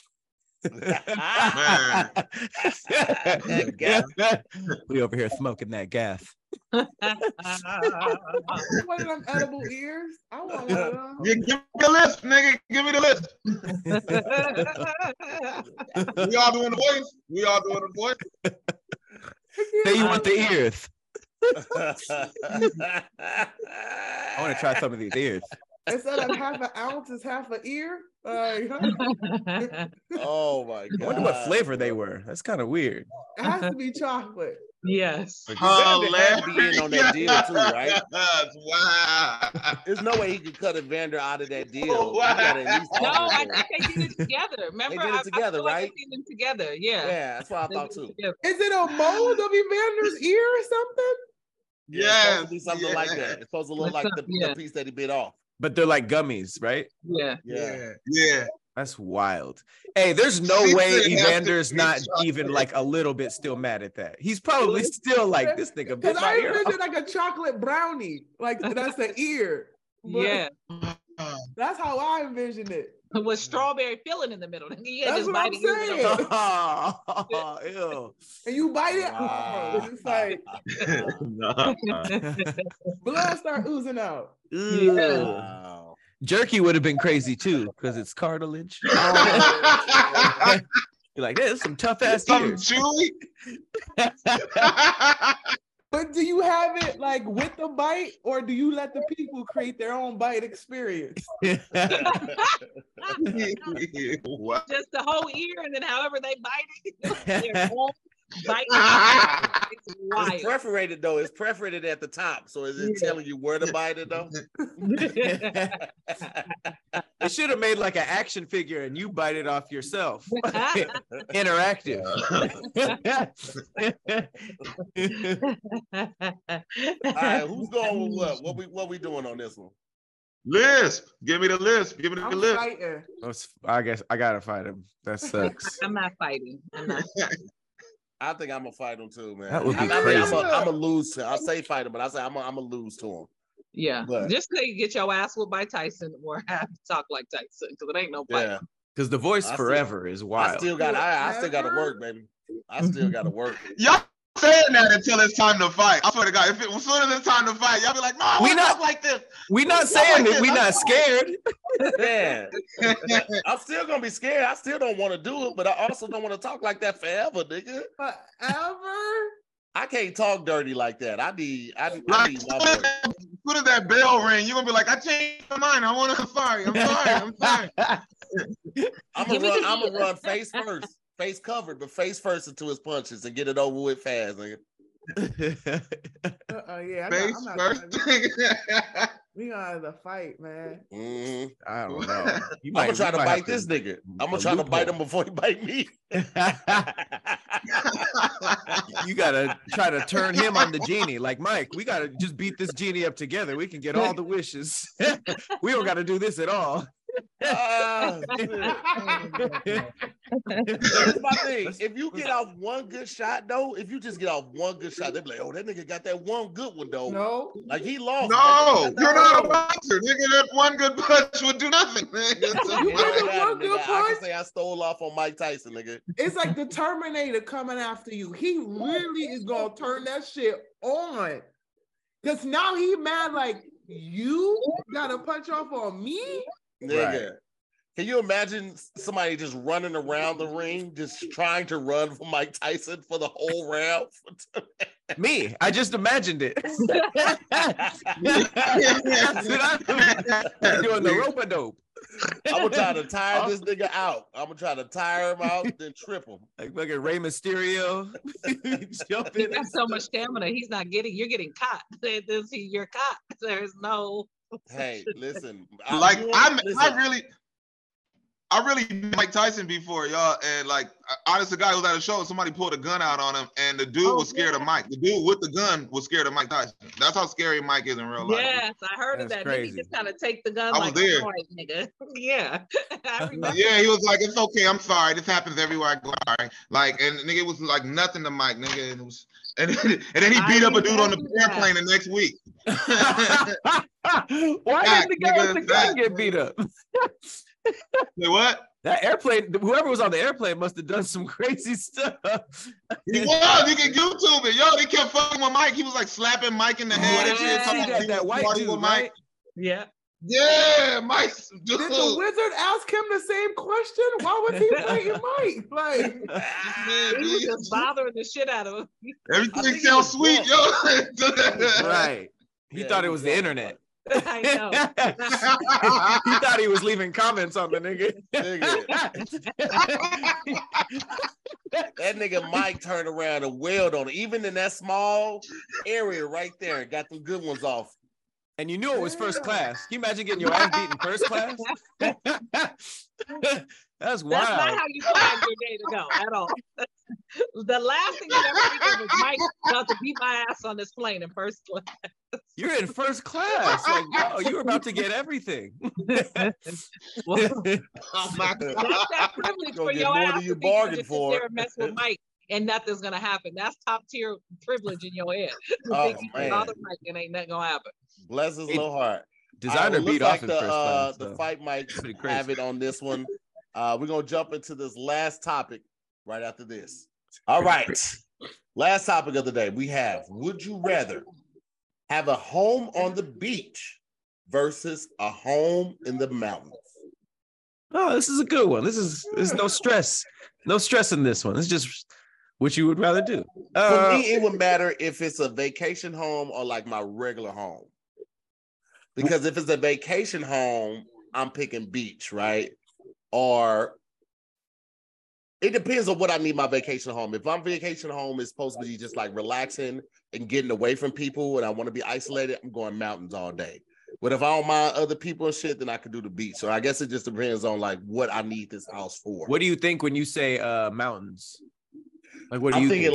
We over here smoking that gaff. One of them edible ears. I want one of them. Give me the list, nigga. Give me the list. We all doing the voice. Say you want the ears. I want to try some of these ears. Instead of half an ounce, it's half an ear. Oh my god! I wonder what flavor they were. That's kind of weird. It has to be chocolate. Yes. Evander had to be in on that deal too, right? Wow. There's no way he could cut Evander out of that deal. Oh, wow. He gotta at least No, offer I it. think they did it together. Remember, They did it together, I feel like right? I've seen them together. Yeah. Yeah, that's what I They thought did it too. together. Is it a mold of Evander's ear or something? Yeah, it's supposed to be Yes, something like yeah. that. It's supposed to look like the piece that he bit off. But they're like gummies, right? Yeah. Yeah. That's wild. Hey, there's no She way said it has to Evander's be not chocolate. even like a little bit still mad at that. He's probably still like, this nigga bit Because my I ear envisioned off. like a chocolate brownie. Like that's the ear. But Yeah. That's how I envisioned it. With strawberry filling in the middle. Yeah, That's just what I'm biting it with saying. Oh, ew. And you bite it, Wow. oh, it's like blood start oozing out. Ew. Wow. Jerky would have been crazy too, because it's cartilage. You're like, hey, there's some tough ass Something ears. chewy. But do you have it like with the bite, or do you let the people create their own bite experience? Wow. Just the whole ear, and then however they bite it, their own bite. It's It's wild. perforated though. It's perforated at the top. So is it telling you where to bite it though? They should have made like an action figure and you bite it off yourself. Interactive. All right, who's going with what? What we doing on this one? Lisp. Give me the lisp. Give me the I'm lisp. fighting. I guess I gotta fight him. That sucks. I'm not fighting. I'm not. I think I'm gonna fight him too, man. That would be I think crazy. I'm gonna lose to. I say fight him, but I say I'm gonna lose to him. Yeah. But- Just so you get your ass whooped by Tyson or have to talk like Tyson, because it ain't no fight. Yeah, Because the voice I forever is I wild. still got. I still got to work, baby. I still got to work. Y'all saying that until it's time to fight. I swear to God, as soon as it's time to fight, y'all be like, "No, We we not- not like this." We not Stuff saying like that we this. not scared. Man, I'm still gonna be scared. I still don't want to do it, but I also don't want to talk like that forever, nigga. Forever? I can't talk dirty like that. I need Like, my as voice. soon as that bell ring, you're gonna be like, "I changed my mind. I want to sorry. I'm sorry. I'm sorry." I'm Give me the gonna heel. run face first, face covered, but face first into his punches and get it over with fast, nigga. Yeah. Face I'm not first. we gonna have to fight, man. Mhm. I don't know. I'm gonna try to bite this nigga. I'm gonna try to bite him before he bite me. You gotta try to turn him on the genie. Like, Mike, we gotta just beat this genie up together. We can get all the wishes. We don't gotta do this at all. Ah, shit. Here's my thing. If you get off one good shot, though, if you just get off one good shot, they be like, "Oh, that nigga got that one good one, though." No. Like he lost. No, That nigga got you're that not a one. boxer, nigga. That one good punch would do nothing, man. You It got don't that matter, one good nigga. I punch? can say I stole off on Mike Tyson, nigga. It's like the Terminator coming after you. He really is gonna turn that shit on. Cause now he mad like you got a punch off on me. Nigga. Can you imagine somebody just running around the ring, just trying to run for Mike Tyson for the whole round? Me, I just imagined it. I'm doing the rope-a-dope. I'm gonna try to tire this nigga out. I'm gonna try to tire him out, then trip him. Like fucking Rey Mysterio. Jump He in. got so much stamina. He's not getting. You're getting caught. You're caught. There's no. Hey, listen. Like listen. I really met Mike Tyson before, y'all, and like honest to God, was at a show. Somebody pulled a gun out on him, and the dude was scared of Mike. The dude with the gun was scared of Mike Tyson. That's how scary Mike is in real life. Yes, I heard of That's that. Then he crazy. just kind of take the gun I was like, there. "All right, nigga." Yeah, I remember. Yeah, he was like, "It's okay, I'm sorry. This happens everywhere I go." Sorry. Like, and nigga, it was like nothing to Mike, nigga. And it was, and then he beat up a dude on the airplane the next week. Why Fact, did the guy with the nigga, gun fact. get beat up? Say what? That airplane, whoever was on the airplane must have done some crazy stuff. He was. You can YouTube it. Yo, they kept fucking with Mike. He was like slapping Mike in the head and shit. Yeah, talking that about white party dude, with right? Yeah. Yeah, Mike. Dude. Did the wizard ask him the same question? Why was he fighting Mike? Like, he was just bothering the shit out of him. Everything sounds sweet, yo. Right. He thought it was the internet. I know. He thought he was leaving comments on the nigga. That nigga Mike turned around and wailed on it, even in that small area right there. Got the good ones off. And you knew it was first class. Can you imagine getting your ass beaten first class? That's wild. That's not how you plan your day to go at all. The last thing you ever think of is Mike about to beat my ass on this plane in first class. You're in first class. Like, bro, you were about to get everything. Well, Oh my God. that's that privilege for Get your more ass than you to be able to bargained sit for. there and mess with Mike and nothing's gonna happen. That's top tier privilege in your head. To Oh, think you can man. bother Mike and ain't nothing gonna happen. Bless his little heart. Designer All right, well, beat looks off like in first class. the so. fight might Pretty crazy. have it on this one. We're gonna jump into this last topic right after this. All right. Last topic of the day. We have: would you rather have a home on the beach versus a home in the mountains? Oh, this is a good one. There's no stress. No stress in this one. It's just what you would rather do. For me, it would matter if it's a vacation home or like my regular home. Because if it's a vacation home, I'm picking beach, right? Or it depends on what I need my vacation home. If I'm vacation home, it's supposed to be just like relaxing and getting away from people and I want to be isolated, I'm going mountains all day. But if I don't mind other people and shit, then I could do the beach. So I guess it just depends on like what I need this house for. What do you think when you say mountains? Like, what do I'm you thinking think?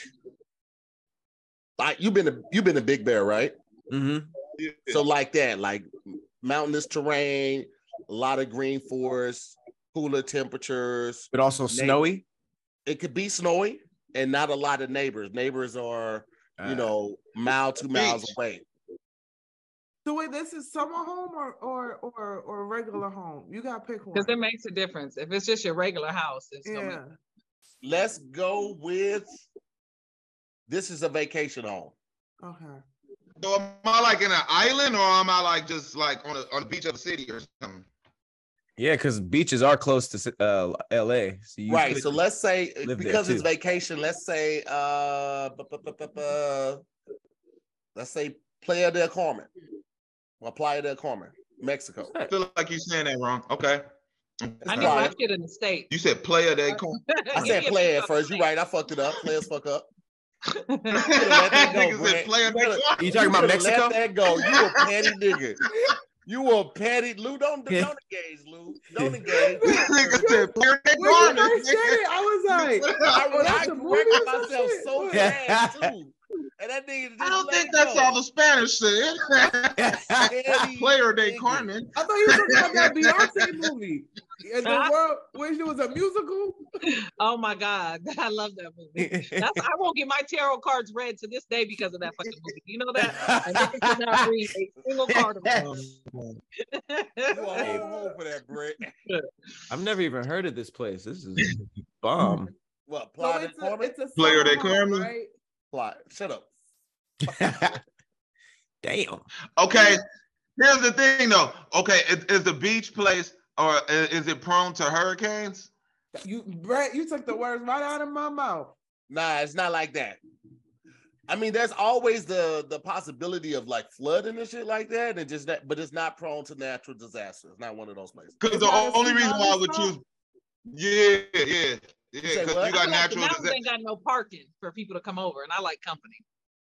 like you've been a Big Bear, right? Mm-hmm. So like that, like mountainous terrain, a lot of green forests, cooler temperatures. But also snowy? It could be snowy and not a lot of neighbors. Neighbors are, mile, 2 miles away. so wait, this is summer home or regular home? You gotta pick one. Because it makes a difference. If it's just your regular house, it's gonna Yeah. Let's go with this is a vacation home. Okay. So am I like in an island or am I like just like on the beach of a city or something? Yeah, because beaches are close to LA. So you Right. could So let's say live because there it's too. vacation, let's say Playa del Carmen. Well, Playa del Carmen, Mexico. I feel like you're saying that wrong. Okay. I need my shit in the state. You said player they come. I said play it first. You're right. I fucked it up. Players fuck up. Let that go, Niggas said Brent. player they come. You talking about Mexico? Let that go. You a petty nigga. You a petty Lou. Don't engage, Lou. Don't engage. Niggas said player they When you come. first said it, I was like, I that's a movie corrected or some myself shit? so What? fast too. And that nigga just I don't let think it that's go. all the Spanish said. Petty Player they nigga. Carmen. I thought you were talking about that Beyonce movie. In the world, which was a musical. Oh my God. I love that movie. I won't get my tarot cards read to this day because of that fucking movie. You know that? I never could not read a single card of it. You a whole hole for that, Brett. I've never even heard of this place. This is bomb. What? So Playa del Carmen? it's a Player summer they home, Carmen? right? Playa. Shut up. Damn. Okay, here's the thing though. Okay, is the beach place or is it prone to hurricanes? Brett, you took the words right out of my mouth. Nah, it's not like that. I mean, there's always the possibility of like flooding and shit like that, and just that, but it's not prone to natural disaster. It's not one of those places. Because the It's not a only reason why I would tsunami choose, yeah, say because what? you got The natural mountains disaster. ain't got no parking for people to come over, and I like company.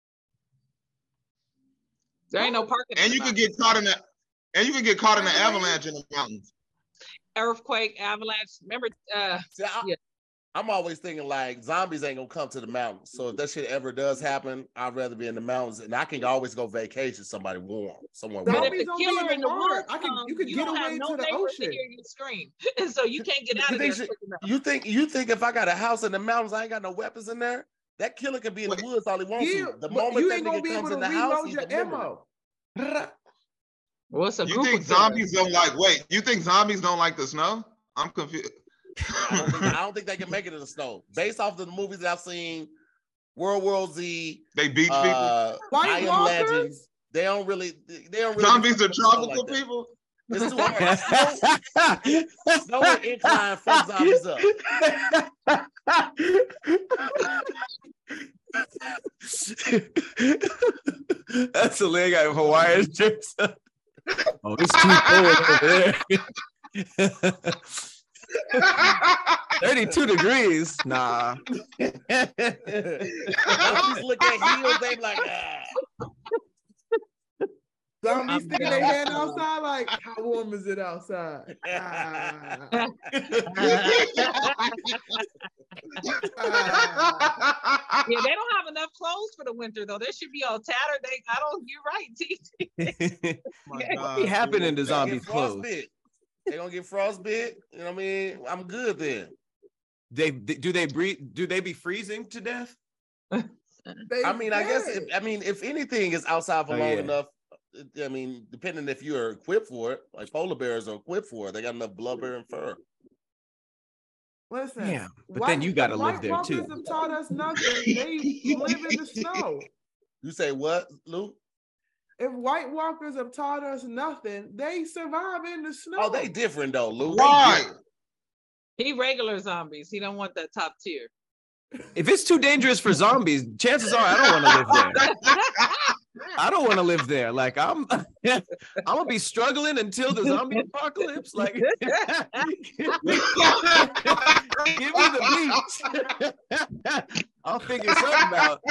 There ain't no parking. in And the you could mountains. get caught in that, and you could get caught in the avalanche in the mountains. Earthquake, avalanche. Remember, See, Yeah. I'm always thinking like zombies ain't gonna come to the mountains. So if that shit ever does happen, I'd rather be in the mountains, and I can always go vacation somewhere warm. but Zombies if the don't be killer in in the water. woods comes, You could get don't have away no to the neighbors to ocean. hear you scream, and so you can't get out of there. quick enough. You think if I got a house in the mountains, I ain't got no weapons in there? That killer could be in the woods all he wants Yeah, to. The but moment you that ain't gonna nigga be able comes to in the house, reload he's your eliminated. ammo. Well, it's a You group think of killers. zombies don't like? Wait, you think zombies don't like the snow? I'm confused. I don't think they can make it in the snow. Based off the movies that I've seen, World War Z, They beach people. White I Am Walkers? Legend. They don't really. Zombies are tropical like people. It's too hard. Snow and incline fuck zombies up. That's a leg out of Hawaiian shirts. Oh, it's too cold over there. 32 degrees. Nah. Just look at heels, they be like, Zombies sticking their hand outside, like, how warm is it outside? Yeah, they don't have enough clothes for the winter though. They should be all tattered. You're right, TT. What be happening to zombie clothes? They gonna get frostbite. You know what I mean? I'm good then. Do they be freezing to death? I guess if anything is outside for long enough, I mean, depending if you are equipped for it, like polar bears are equipped for it. They got enough blubber and fur. Listen, yeah, but then you got to live there too. White walkers have taught us nothing. They live in the snow. You say what, Luke? If White Walkers have taught us nothing, they survive in the snow. Oh, they different though, Luke. Why? He regular zombies. He don't want that top tier. If it's too dangerous for zombies, chances are I don't want to live there. I don't want to live there. Like I'm gonna be struggling until the zombie apocalypse. Like, give me the beach. I'll figure something out.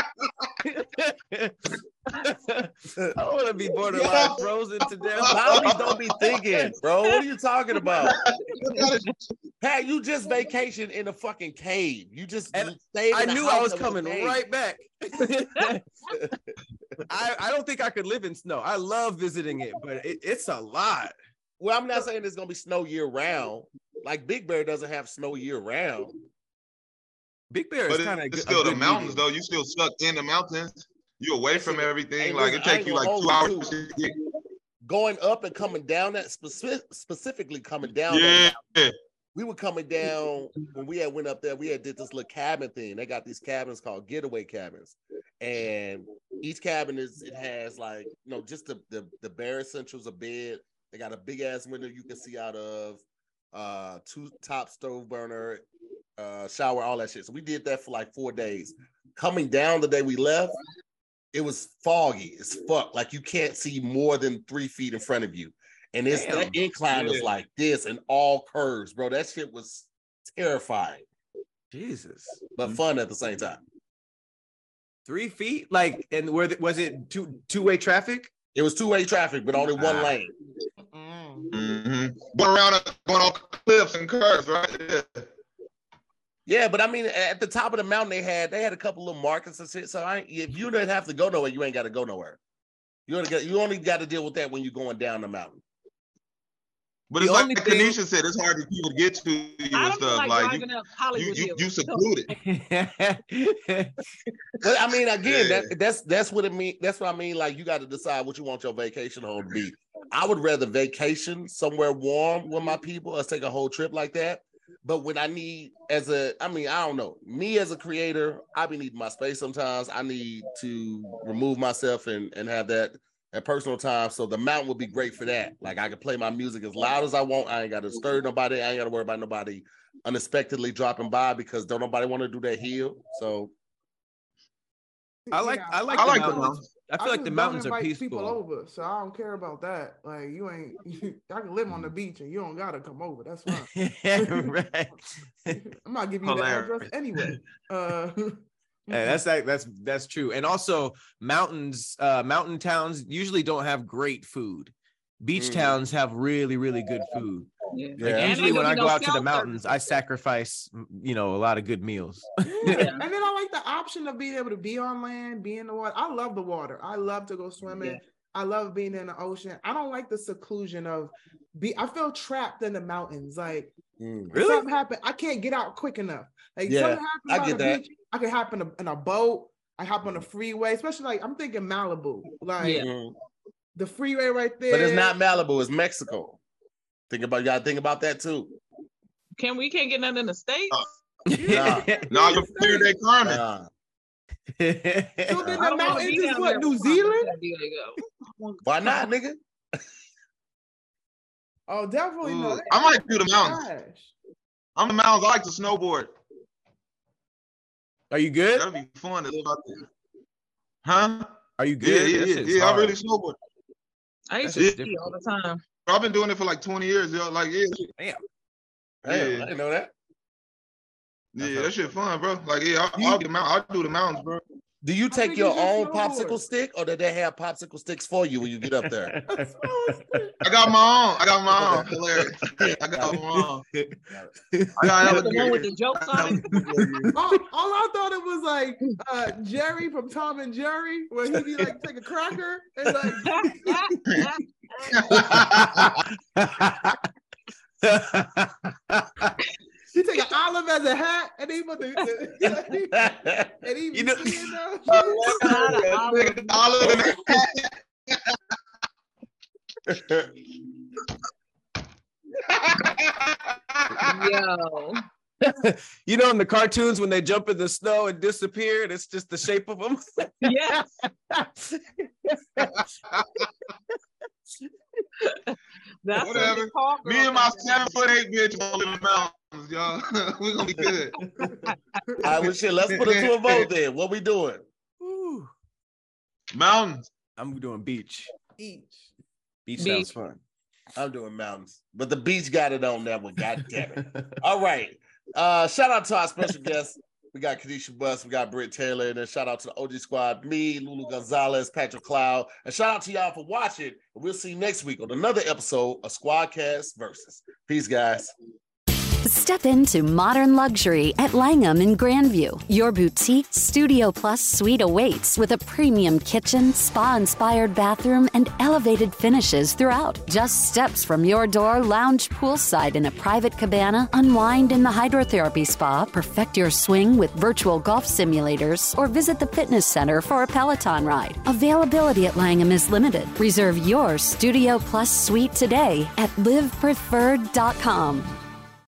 I don't want to be borderline frozen to death. Zombies don't be thinking, bro. What are you talking about? Pat, you just vacationed in a fucking cave. You just stayed. I knew I was coming right back. I don't think I could live in snow. I love visiting it, but it's a lot. Well, I'm not saying there's gonna be snow year round. Like Big Bear doesn't have snow year round. Big Bear is kind of still the mountains though. You still stuck in the mountains. You away from everything. Like it takes you like 2 hours. Going up and coming down that specifically coming down. Yeah. We were coming down when we had went up there. We had did this little cabin thing. They got these cabins called getaway cabins, and each cabin has like just the bare essentials, a bed. They got a big ass window you can see out of, 2 top stove burner, shower, all that shit. So we did that for like 4 days. Coming down the day we left, it was foggy as fuck. Like you can't see more than 3 feet in front of you. And that incline is like this and all curves, bro. That shit was terrifying. Jesus. But fun at the same time. 3 feet? Like, and was it two-way traffic? It was two-way traffic, but only one lane. Mm-hmm. Going on cliffs and curves, right? Yeah, but I mean, at the top of the mountain, they had a couple little markets and shit. So if you didn't have to go nowhere, you ain't got to go nowhere. You only got to deal with that when you're going down the mountain. But it's like Kanisha said, it's hard for people to get to you and stuff. Like you secluded. But I mean, again, that's what it means. That's what I mean. Like you got to decide what you want your vacation home to be. I would rather vacation somewhere warm with my people. Let's take a whole trip like that. But when I don't know. Me as a creator, I be needing my space sometimes. I need to remove myself and have that personal time. So the mountain would be great for that. Like I can play my music as loud as I want. I ain't got to disturb nobody. I ain't got to worry about nobody unexpectedly dropping by because don't nobody want to do that hill. So I like the mountains. I feel like the mountains are peaceful. People over, so I don't care about that. Like I can live on the beach and you don't gotta come over. That's fine. Right. I'm not giving you the address anyway. Yeah, that's true. And also mountain towns usually don't have great food. Beach towns have really, really good food. Yeah. Like usually when I go out to the mountains, I sacrifice, a lot of good meals. And then I like the option of being able to be on land, be in the water. I love the water. I love to go swimming. Yeah. I love being in the ocean. I don't like the seclusion of I feel trapped in the mountains. Like really? Something happened. I can't get out quick enough. Like something happens on the beach. I can hop in a boat. I hop on a freeway, especially like I'm thinking Malibu. Like the freeway right there. But it's not Malibu, it's Mexico. You gotta think about that too. We can't get nothing in the States? No, you're clear they Carmen. So then the mountains is what, New Zealand? Why not, nigga? Oh, definitely not. I might do the mountains. I'm the mountains. I like to snowboard. Are you good? That'd be fun to live out there. Huh? Are you good? Yeah. I really snowboard. I used to ski all the time. I've been doing it for like 20 years. Yo. Like, yeah. Damn, I didn't know that. Yeah, that shit fun, bro. Like, yeah, I'll do the mountains, bro. Do you take your own popsicle stick, or do they have popsicle sticks for you when you get up there? I got my own. Hilarious. I got my own. I got the one with the jokes on it. All I thought it was like Jerry from Tom and Jerry, where he'd be like take a cracker and like. You take an olive as a hat, and he put the and he you know, olive in a hat. Yo. You know, in the cartoons when they jump in the snow and disappear, and it's just the shape of them. Yes. That's whatever. Me and my 7'8" bitch gonna live in the mountains, y'all. We're gonna be good. All right, well, shit, let's put it to a vote then. What we doing? Ooh. Mountains. I'm doing beach. Beach Beach. sounds fun. I'm doing mountains, but the beach got it on that one. God damn it! All right, shout out to our special guests. We got Kanisha Bus, we got Britt Taylor, and then shout out to the OG Squad, me, Lulu Gonzalez, Patrick Cloud, and shout out to y'all for watching. And we'll see you next week on another episode of Squadcast Versus. Peace, guys. Step into modern luxury at Langham in Grandview. Your boutique Studio Plus suite awaits with a premium kitchen, spa-inspired bathroom, and elevated finishes throughout. Just steps from your door, lounge poolside in a private cabana, unwind in the hydrotherapy spa, perfect your swing with virtual golf simulators, or visit the fitness center for a Peloton ride. Availability at Langham is limited. Reserve your Studio Plus suite today at livepreferred.com.